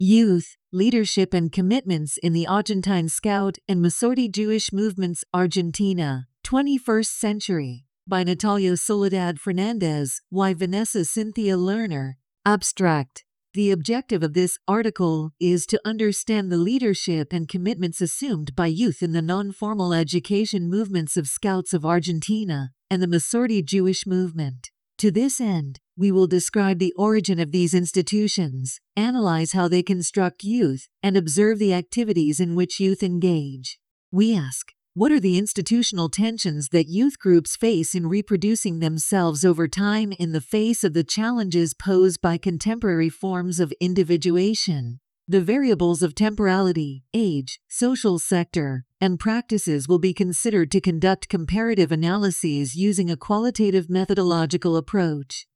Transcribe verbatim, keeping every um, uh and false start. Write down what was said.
Youth, Leadership and Commitments in the Argentine Scout and Masorti Jewish Movements, Argentina, twenty-first Century, by Natalia Soledad Fernandez, Y. Vanessa Cynthia Lerner. Abstract. The objective of this article is to understand the leadership and commitments assumed by youth in the non-formal education movements of Scouts of Argentina and the Masorti Jewish movement. To this end, we will describe the origin of these institutions, analyze how they construct youth, and observe the activities in which youth engage. We ask, what are the institutional tensions that youth groups face in reproducing themselves over time in the face of the challenges posed by contemporary forms of individuation? The variables of temporality, age, social sector, and practices will be considered to conduct comparative analyses using a qualitative methodological approach.